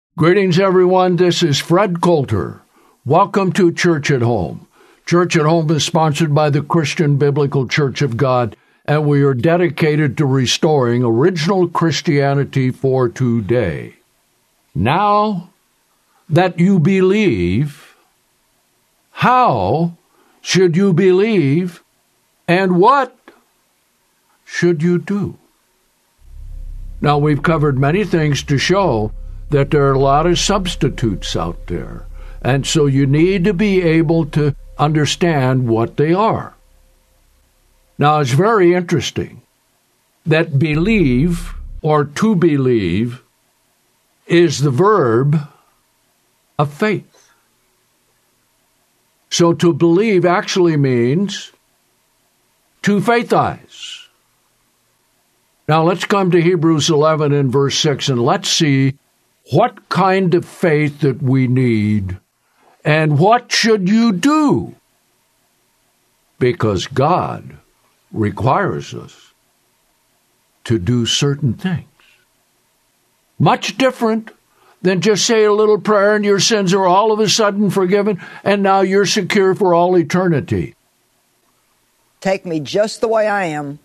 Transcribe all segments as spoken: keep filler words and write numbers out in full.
Greetings, everyone. This is Fred Coulter. Welcome to Church at Home. Church at Home is sponsored by the Christian Biblical Church of God, and we are dedicated to restoring original Christianity for today. Now that you believe, how should you believe, and what should you do? Now, we've covered many things to show that there are a lot of substitutes out there, and so you need to be able to understand what they are. Now, it's very interesting that believe, or to believe, is the verb of faith. So to believe actually means to faithize. Now, let's come to Hebrews eleven and verse six, and let's see what kind of faith that we need, and what should you do? Because God requires us to do certain things. Much different than just say a little prayer and your sins are all of a sudden forgiven, and now you're secure for all eternity. Take me just the way I am,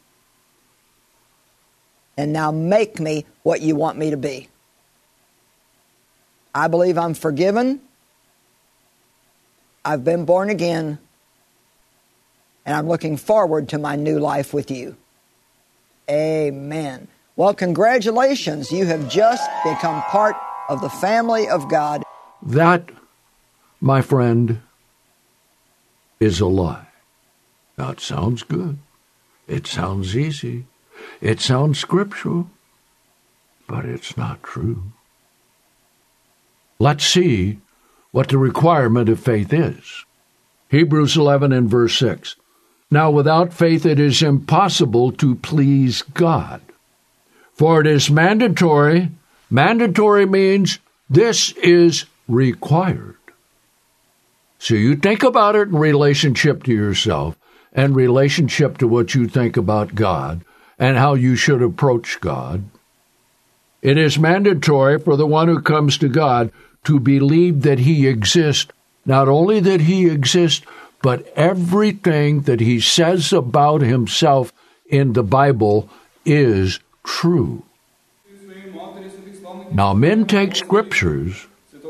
and now make me what you want me to be. I believe I'm forgiven, I've been born again, and I'm looking forward to my new life with you. Amen. Well, congratulations. You have just become part of the family of God. That, my friend, is a lie. Now, it sounds good. It sounds easy. It sounds scriptural, but it's not true. Let's see what the requirement of faith is. Hebrews eleven and verse six. Now without faith it is impossible to please God. For it is mandatory. Mandatory means this is required. So you think about it in relationship to yourself and relationship to what you think about God and how you should approach God. It is mandatory for the one who comes to God to believe that He exists, not only that He exists, but everything that He says about Himself in the Bible is true. Now, men take scriptures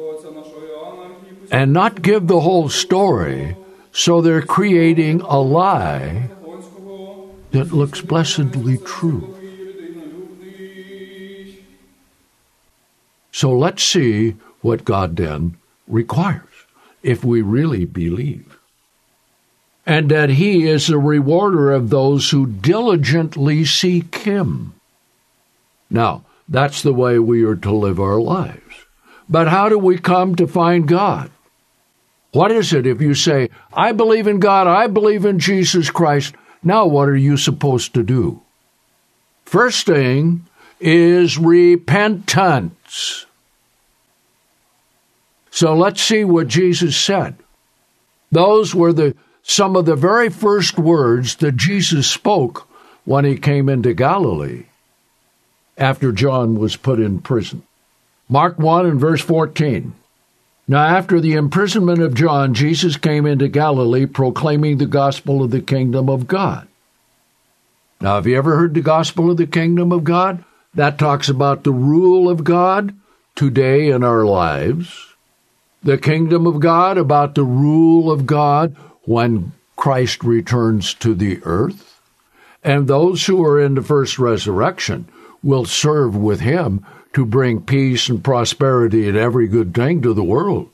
and not give the whole story, so they're creating a lie that looks blessedly true. So let's see what God then requires, if we really believe. And that He is the rewarder of those who diligently seek Him. Now, that's the way we are to live our lives. But how do we come to find God? What is it if you say, I believe in God, I believe in Jesus Christ, now what are you supposed to do? First thing is repentance. So let's see what Jesus said. Those were the some of the very first words that Jesus spoke when He came into Galilee after John was put in prison. Mark one and verse fourteen. Now after the imprisonment of John, Jesus came into Galilee proclaiming the gospel of the kingdom of God. Now, have you ever heard the gospel of the kingdom of God? That talks about the rule of God today in our lives. The kingdom of God, about the rule of God when Christ returns to the earth. And those who are in the first resurrection will serve with Him to bring peace and prosperity and every good thing to the world.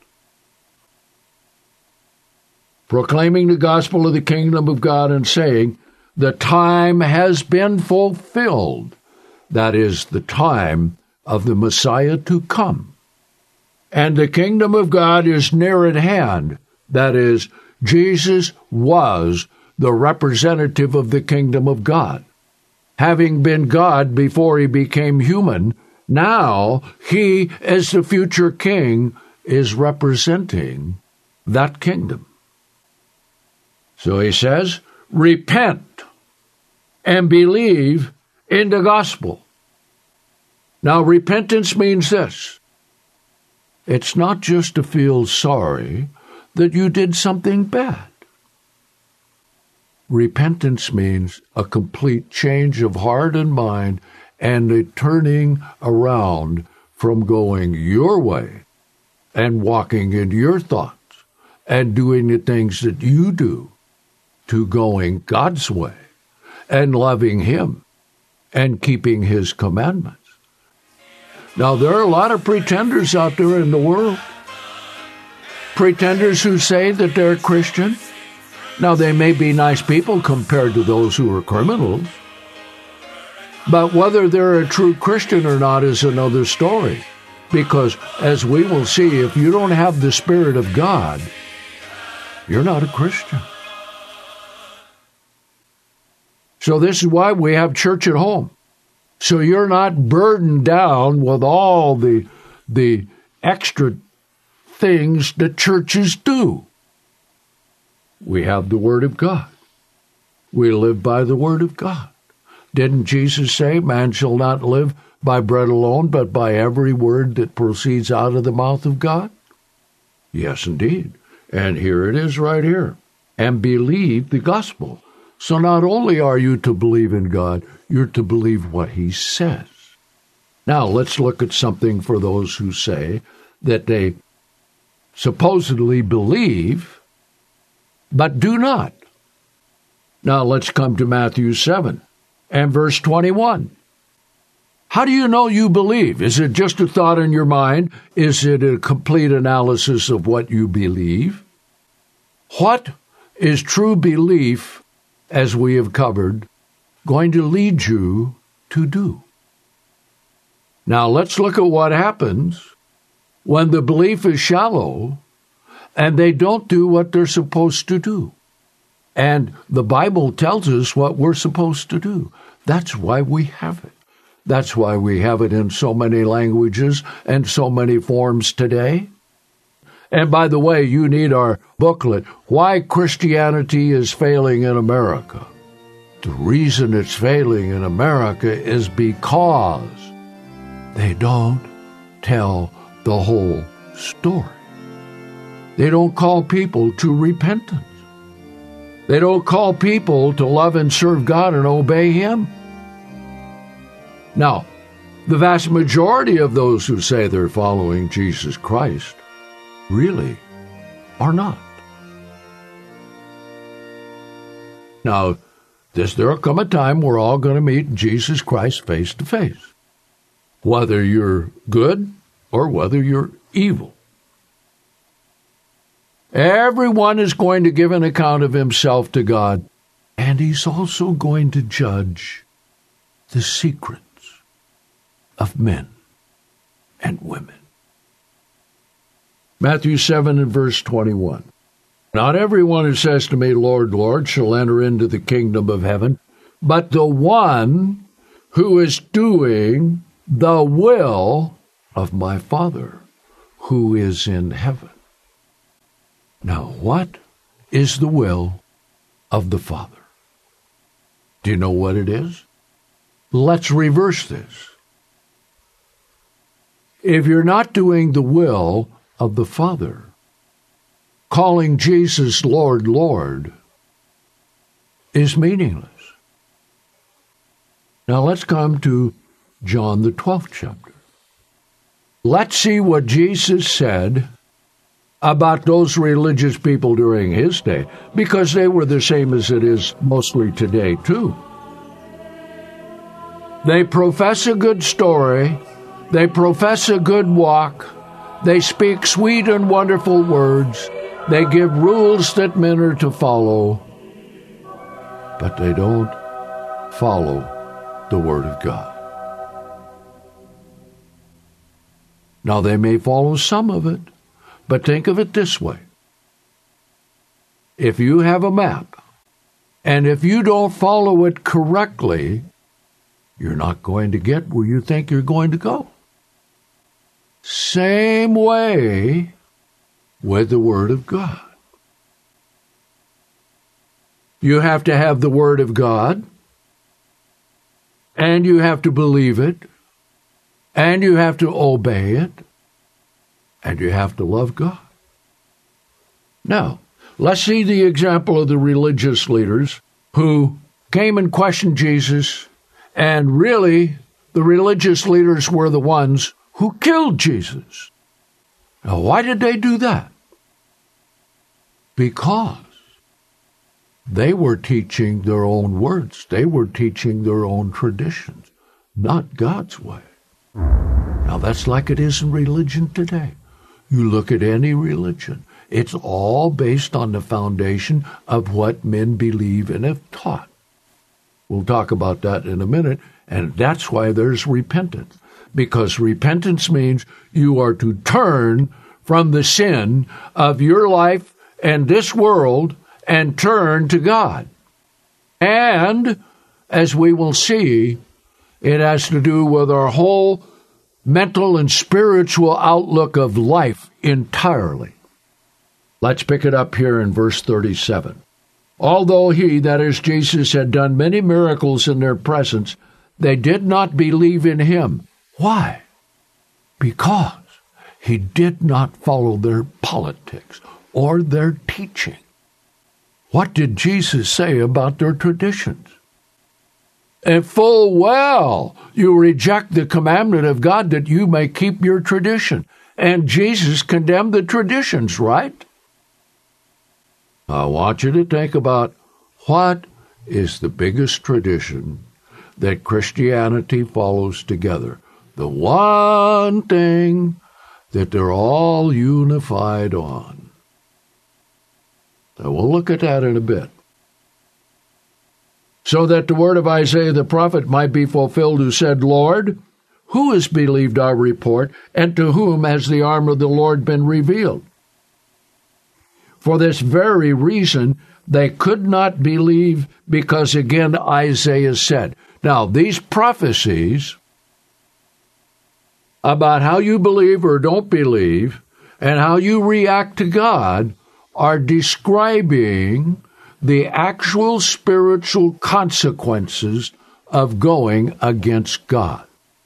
Proclaiming the gospel of the kingdom of God and saying, the time has been fulfilled. That is the time of the Messiah to come. And the kingdom of God is near at hand. That is, Jesus was the representative of the kingdom of God. Having been God before He became human, now He, as the future king, is representing that kingdom. So He says, repent and believe in the gospel. Now, repentance means this. It's not just to feel sorry that you did something bad. Repentance means a complete change of heart and mind and a turning around from going your way and walking in your thoughts and doing the things that you do to going God's way and loving Him and keeping His commandments. Now, there are a lot of pretenders out there in the world. Pretenders who say that they're Christian. Now, they may be nice people compared to those who are criminals. But whether they're a true Christian or not is another story. Because, as we will see, if you don't have the Spirit of God, you're not a Christian. So this is why we have church at home. So you're not burdened down with all the, the extra things that churches do. We have the Word of God. We live by the Word of God. Didn't Jesus say, man shall not live by bread alone, but by every word that proceeds out of the mouth of God? Yes, indeed. And here it is right here. And believe the gospel. So not only are you to believe in God, you're to believe what He says. Now, let's look at something for those who say that they supposedly believe, but do not. Now, let's come to Matthew seven and verse twenty-one. How do you know you believe? Is it just a thought in your mind? Is it a complete analysis of what you believe? What is true belief, as we have covered, going to lead you to do? Now, let's look at what happens when the belief is shallow and they don't do what they're supposed to do. And the Bible tells us what we're supposed to do. That's why we have it. That's why we have it in so many languages and so many forms today. And by the way, you need our booklet, Why Christianity is Failing in America. The reason it's failing in America is because they don't tell the whole story. They don't call people to repentance. They don't call people to love and serve God and obey Him. Now, the vast majority of those who say they're following Jesus Christ really are not. Now, does there come a time we're all going to meet Jesus Christ face to face, whether you're good or whether you're evil? Everyone is going to give an account of himself to God, and He's also going to judge the secrets of men and women. Matthew seven and verse twenty-one. Not everyone who says to me, Lord, Lord, shall enter into the kingdom of heaven, but the one who is doing the will of my Father who is in heaven. Now, what is the will of the Father? Do you know what it is? Let's reverse this. If you're not doing the will of the Father, calling Jesus Lord, Lord is meaningless. Now let's come to John the twelfth chapter. Let's see what Jesus said about those religious people during His day, because they were the same as it is mostly today too. They profess a good story, they profess a good walk, they speak sweet and wonderful words, they give rules that men are to follow, but they don't follow the Word of God. Now, they may follow some of it, but think of it this way. If you have a map, and if you don't follow it correctly, you're not going to get where you think you're going to go. Same way with the Word of God. You have to have the Word of God, and you have to believe it, and you have to obey it, and you have to love God. Now, let's see the example of the religious leaders who came and questioned Jesus, and really, the religious leaders were the ones who killed Jesus. Now, why did they do that? Because they were teaching their own words. They were teaching their own traditions, not God's way. Now, that's like it is in religion today. You look at any religion, it's all based on the foundation of what men believe and have taught. We'll talk about that in a minute, and that's why there's repentance. Because repentance means you are to turn from the sin of your life and this world and turn to God. And, as we will see, it has to do with our whole mental and spiritual outlook of life entirely. Let's pick it up here in verse thirty-seven. Although he, that is Jesus, had done many miracles in their presence, they did not believe in him. Why? Because he did not follow their politics or their teaching. What did Jesus say about their traditions? And full well, you reject the commandment of God that you may keep your tradition. And Jesus condemned the traditions, right? I want you to think about what is the biggest tradition that Christianity follows together. The one thing that they're all unified on. So we'll look at that in a bit. So that the word of Isaiah the prophet might be fulfilled, who said, Lord, who has believed our report, and to whom has the arm of the Lord been revealed? For this very reason, they could not believe, because again Isaiah said. Now, these prophecies about how you believe or don't believe and how you react to God are describing the actual spiritual consequences of going against God.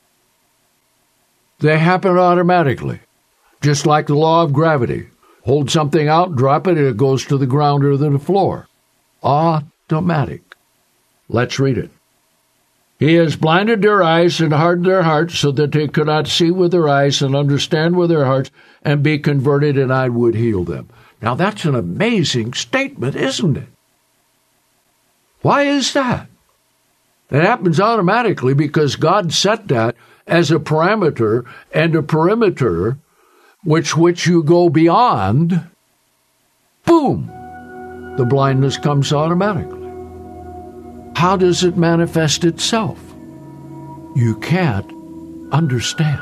They happen automatically, just like the law of gravity. Hold something out, drop it, and it goes to the ground or to the floor. Automatic. Let's read it. He has blinded their eyes and hardened their hearts, so that they could not see with their eyes and understand with their hearts and be converted, and I would heal them. Now that's an amazing statement, isn't it? Why is that? It happens automatically because God set that as a parameter and a perimeter which which you go beyond. Boom! The blindness comes automatically. How does it manifest itself? You can't understand.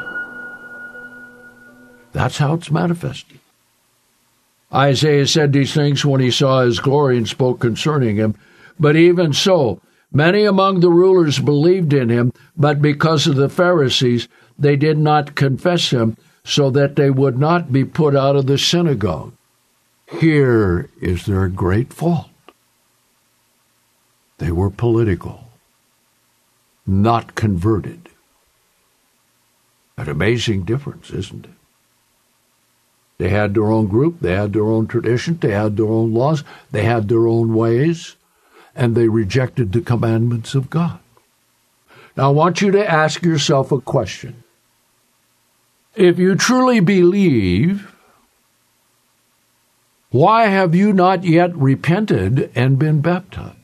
That's how it's manifested. Isaiah said these things when he saw his glory and spoke concerning him. But even so, many among the rulers believed in him, but because of the Pharisees, they did not confess him, so that they would not be put out of the synagogue. Here is their great fault. They were political, not converted. An amazing difference, isn't it? They had their own group, they had their own tradition, they had their own laws, they had their own ways, and they rejected the commandments of God. Now, I want you to ask yourself a question. If you truly believe, why have you not yet repented and been baptized?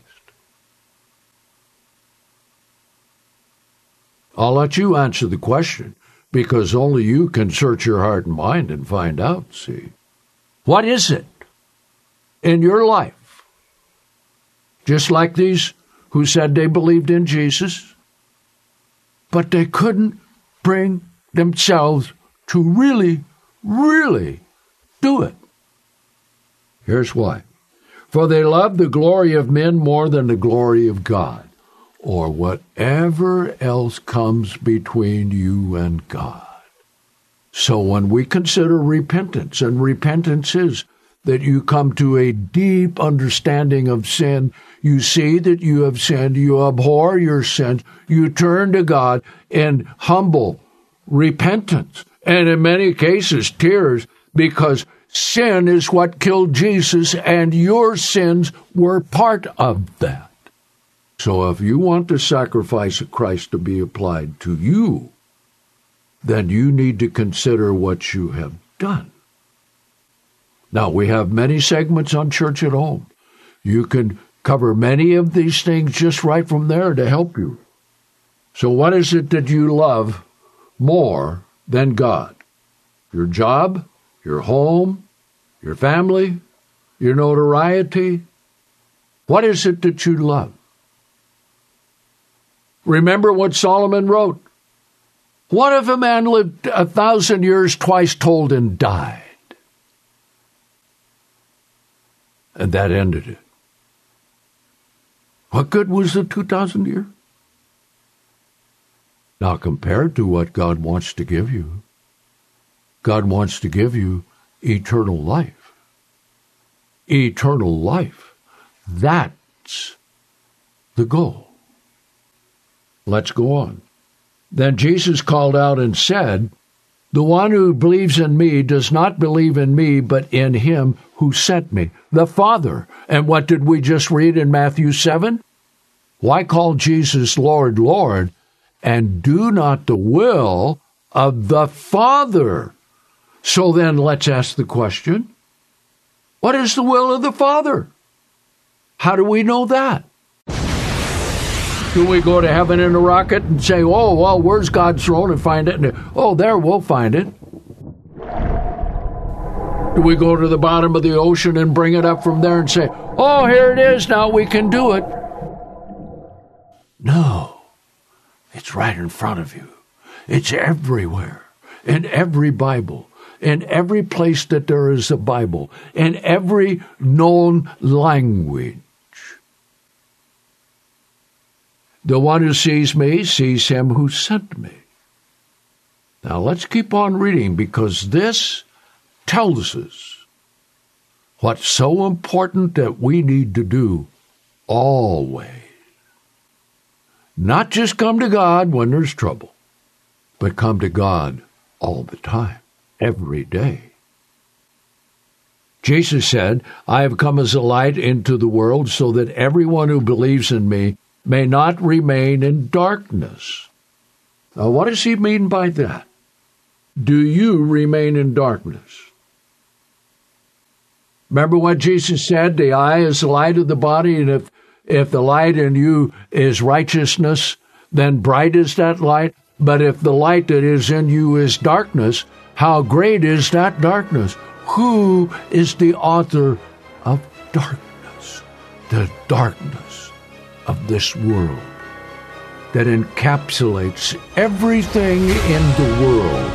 I'll let you answer the question, because only you can search your heart and mind and find out, see. What is it in your life? Just like these who said they believed in Jesus, but they couldn't bring themselves to really, really do it. Here's why. For they love the glory of men more than the glory of God, or whatever else comes between you and God. So when we consider repentance, and repentance is that you come to a deep understanding of sin, you see that you have sinned, you abhor your sins, you turn to God in humble repentance, and in many cases tears, because sin is what killed Jesus, and your sins were part of that. So if you want the sacrifice of Christ to be applied to you, then you need to consider what you have done. Now, we have many segments on Church at Home. You can cover many of these things just right from there to help you. So what is it that you love more than God? Your job, your home, your family, your notoriety? What is it that you love? Remember what Solomon wrote. What if a man lived a thousand years, twice told, and died? And that ended it. What good was the two thousand years? Now, compared to what God wants to give you, God wants to give you eternal life. Eternal life. That's the goal. Let's go on. Then Jesus called out and said, the one who believes in me does not believe in me, but in him who sent me, the Father. And what did we just read in Matthew seven? Why call Jesus Lord, Lord, and do not the will of the Father? So then let's ask the question, what is the will of the Father? How do we know that? Do we go to heaven in a rocket and say, oh, well, where's God's throne, and find it? And, oh, there, we'll find it. Do we go to the bottom of the ocean and bring it up from there and say, oh, here it is, now we can do it? No. It's right in front of you. It's everywhere, in every Bible, in every place that there is a Bible, in every known language. The one who sees me sees him who sent me. Now let's keep on reading, because this tells us what's so important that we need to do always. Not just come to God when there's trouble, but come to God all the time, every day. Jesus said, I have come as a light into the world so that everyone who believes in me may not remain in darkness. Now, what does he mean by that? Do you remain in darkness? Remember what Jesus said, the eye is the light of the body, and if, if the light in you is righteousness, then bright is that light. But if the light that is in you is darkness, how great is that darkness? Who is the author of darkness? The darkness of this world that encapsulates everything in the world.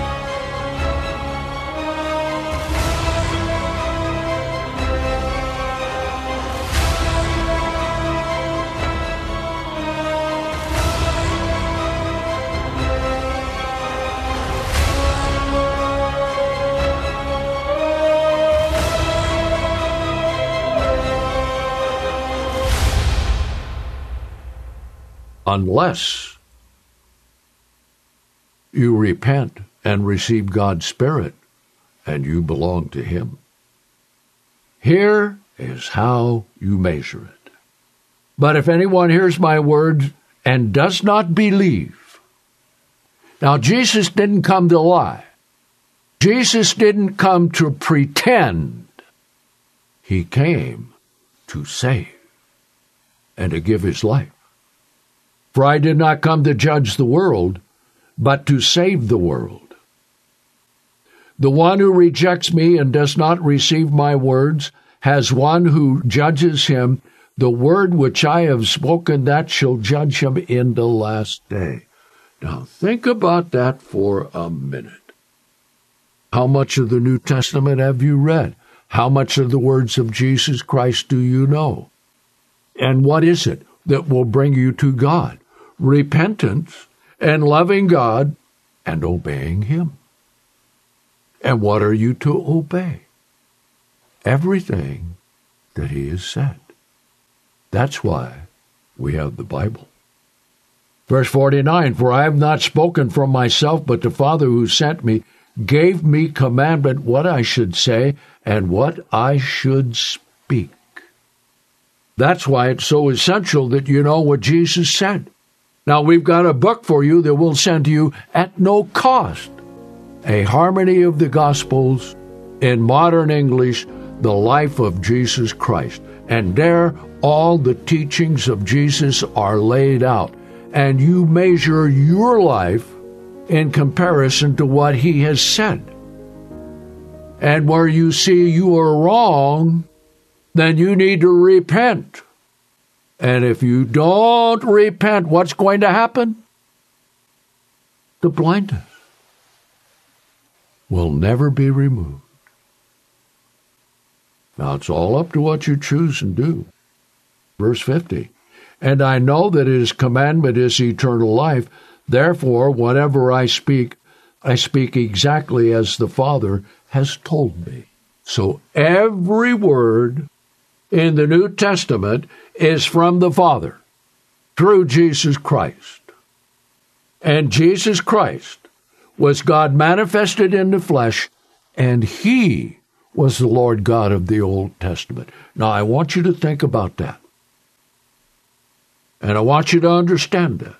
Unless you repent and receive God's Spirit and you belong to Him. Here is how you measure it. But if anyone hears my word and does not believe. Now, Jesus didn't come to lie. Jesus didn't come to pretend. He came to save and to give His life. For I did not come to judge the world, but to save the world. The one who rejects me and does not receive my words has one who judges him. The word which I have spoken, that shall judge him in the last day. Now think about that for a minute. How much of the New Testament have you read? How much of the words of Jesus Christ do you know? And what is it that will bring you to God? Repentance and loving God and obeying Him. And what are you to obey? Everything that He has said. That's why we have the Bible. Verse forty-nine, for I have not spoken from myself, but the Father who sent me gave me commandment what I should say and what I should speak. That's why it's so essential that you know what Jesus said. Now, we've got a book for you that we'll send to you at no cost. A Harmony of the Gospels in Modern English, The Life of Jesus Christ. And there, all the teachings of Jesus are laid out. And you measure your life in comparison to what he has said. And where you see you are wrong, then you need to repent. And if you don't repent, what's going to happen? The blindness will never be removed. Now, it's all up to what you choose and do. Verse fifty, and I know that his commandment is eternal life. Therefore, whatever I speak, I speak exactly as the Father has told me. So every word in the New Testament is from the Father through Jesus Christ. And Jesus Christ was God manifested in the flesh, and he was the Lord God of the Old Testament. Now, I want you to think about that. And I want you to understand that,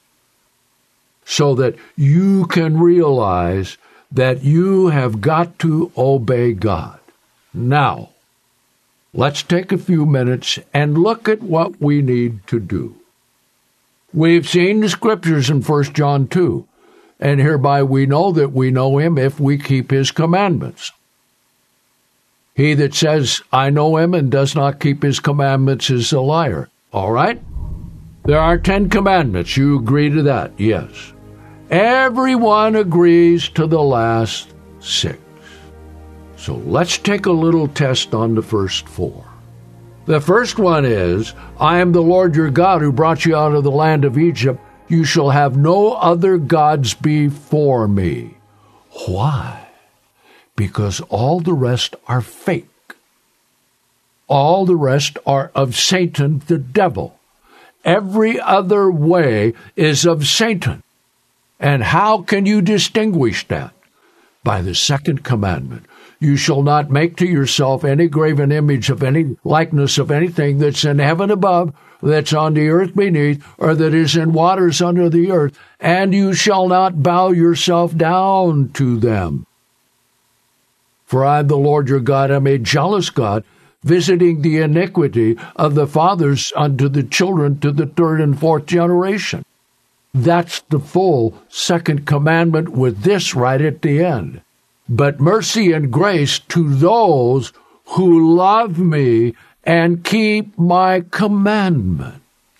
so that you can realize that you have got to obey God. Now, let's take a few minutes and look at what we need to do. We've seen the scriptures in First John two, and hereby we know that we know him if we keep his commandments. He that says, I know him, and does not keep his commandments is a liar. All right? There are Ten Commandments. You agree to that? Yes. Everyone agrees to the last six. So let's take a little test on the first four. The first one is, I am the Lord your God who brought you out of the land of Egypt. You shall have no other gods before me. Why? Because all the rest are fake. All the rest are of Satan, the devil. Every other way is of Satan. And how can you distinguish that? By the second commandment. You shall not make to yourself any graven image of any likeness of anything that's in heaven above, that's on the earth beneath, or that is in waters under the earth, and you shall not bow yourself down to them. For I, the Lord your God, am a jealous God, visiting the iniquity of the fathers unto the children to the third and fourth generation. That's the full second commandment with this right at the end. But mercy and grace to those who love me and keep my commandments.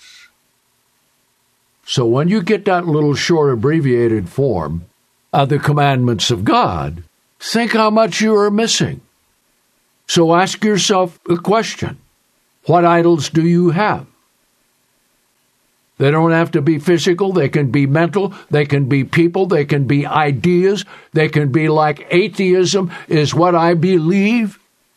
So when you get that little short abbreviated form of the commandments of God, think how much you are missing. So ask yourself a question. What idols do you have? They don't have to be physical. They can be mental. They can be people. They can be ideas. They can be like atheism is what I believe.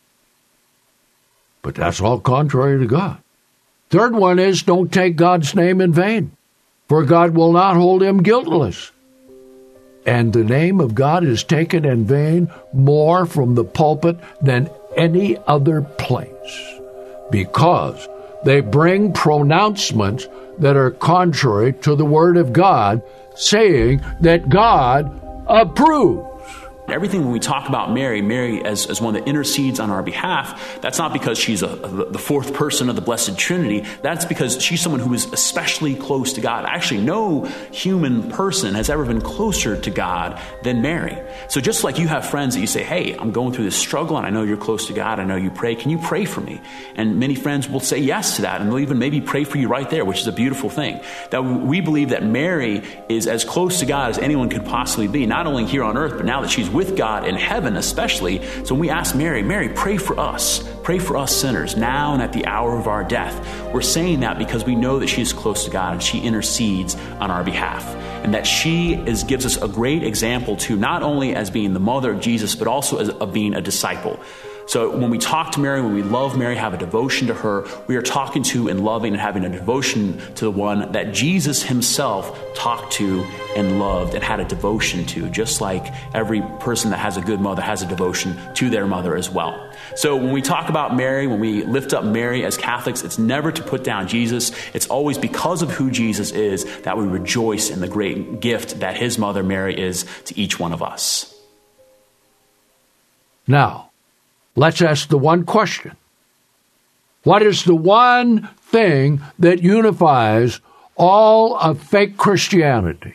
But that's all contrary to God. Third one is don't take God's name in vain, for God will not hold him guiltless. And the name of God is taken in vain more from the pulpit than any other place, because they bring pronouncements that are contrary to the Word of God, saying that God approves. Everything when we talk about Mary, Mary as, as one that intercedes on our behalf, that's not because she's a, a, the fourth person of the Blessed Trinity. That's because she's someone who is especially close to God. Actually, no human person has ever been closer to God than Mary. So just like you have friends that you say, hey, I'm going through this struggle and I know you're close to God. I know you pray. Can you pray for me? And many friends will say yes to that, and they'll even maybe pray for you right there, which is a beautiful thing. That we believe that Mary is as close to God as anyone could possibly be, not only here on earth, but now that she's with God in heaven especially. So when we ask Mary, Mary, pray for us. Pray for us sinners now and at the hour of our death. We're saying that because we know that she is close to God and she intercedes on our behalf. And that she is gives us a great example too, not only as being the mother of Jesus, but also as of being a disciple. So when we talk to Mary, when we love Mary, have a devotion to her, we are talking to and loving and having a devotion to the one that Jesus himself talked to and loved and had a devotion to, just like every person that has a good mother has a devotion to their mother as well. So when we talk about Mary, when we lift up Mary as Catholics, it's never to put down Jesus. It's always because of who Jesus is that we rejoice in the great gift that his mother Mary is to each one of us. Now, let's ask the one question. What is the one thing that unifies all of fake Christianity?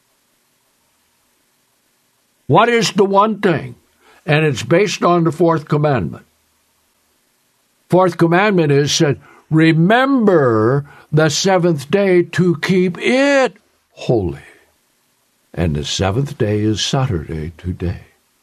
What is the one thing? And it's based on the fourth commandment. Fourth commandment is said, remember the seventh day to keep it holy. And the seventh day is Saturday today.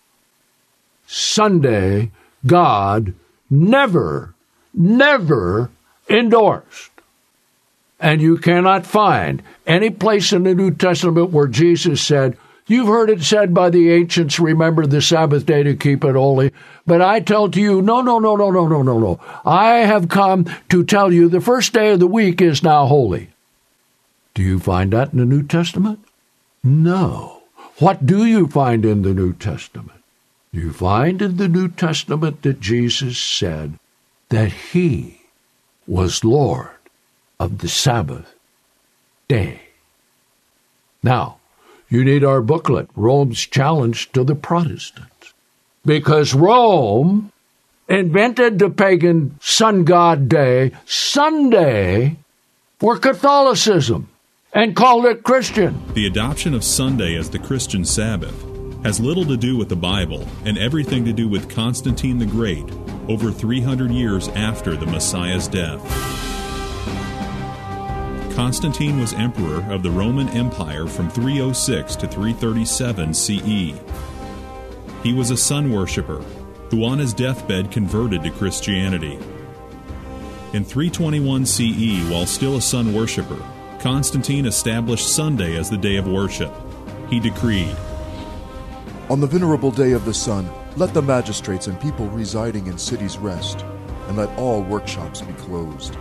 Sunday, God never, never endorsed. And you cannot find any place in the New Testament where Jesus said, you've heard it said by the ancients, remember the Sabbath day to keep it holy. But I tell to you, no, no, no, no, no, no, no, no. I have come to tell you the first day of the week is now holy. Do you find that in the New Testament? No. What do you find in the New Testament? You find in the New Testament that Jesus said that he was Lord of the Sabbath day. Now, you need our booklet, Rome's Challenge to the Protestants, because Rome invented the pagan sun god day, Sunday, for Catholicism and called it Christian. The adoption of Sunday as the Christian Sabbath has little to do with the Bible and everything to do with Constantine the Great, over three hundred years after the Messiah's death. Constantine was emperor of the Roman Empire from three oh six to three thirty-seven C E. He was a sun worshipper who on his deathbed converted to Christianity. In three twenty-one C E, while still a sun worshipper, Constantine established Sunday as the day of worship. He decreed, on the venerable day of the sun, let the magistrates and people residing in cities rest, and let all workshops be closed.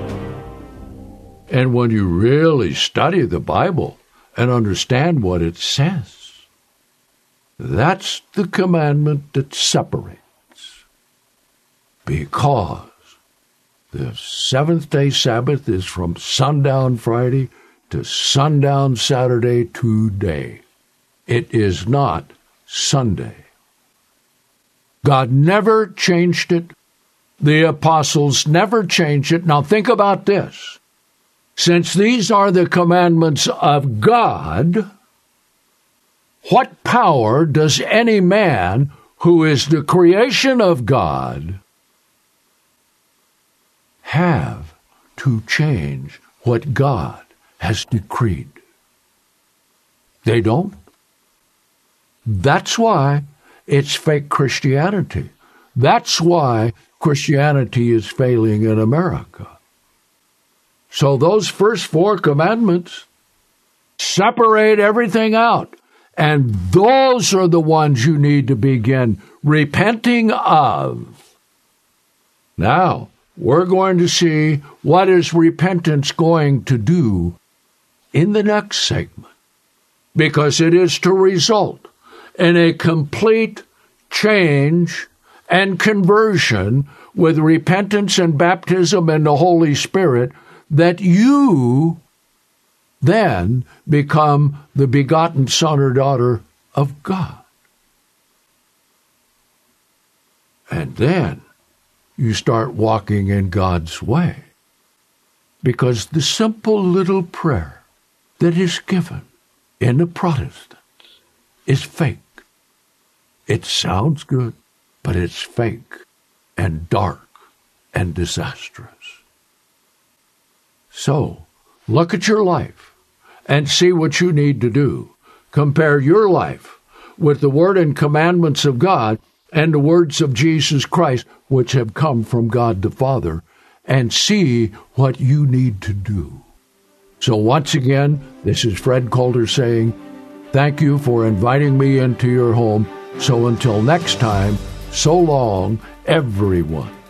And when you really study the Bible and understand what it says, that's the commandment that separates. Because the seventh-day Sabbath is from sundown Friday to sundown Saturday today. It is not Sunday. God never changed it. The apostles never changed it. Now think about this. Since these are the commandments of God, what power does any man who is the creation of God have to change what God has decreed? They don't. That's why it's fake Christianity. That's why Christianity is failing in America. So those first four commandments separate everything out. And those are the ones you need to begin repenting of. Now, we're going to see what is repentance going to do in the next segment, because it is to result in a complete change and conversion with repentance and baptism in the Holy Spirit, that you then become the begotten son or daughter of God. And then you start walking in God's way, because the simple little prayer that is given in the Protestants is fake. It sounds good, but it's fake and dark and disastrous. So, look at your life and see what you need to do. Compare your life with the word and commandments of God and the words of Jesus Christ, which have come from God the Father, and see what you need to do. So once again, this is Fred Coulter saying, thank you for inviting me into your home. So until next time, So long, everyone.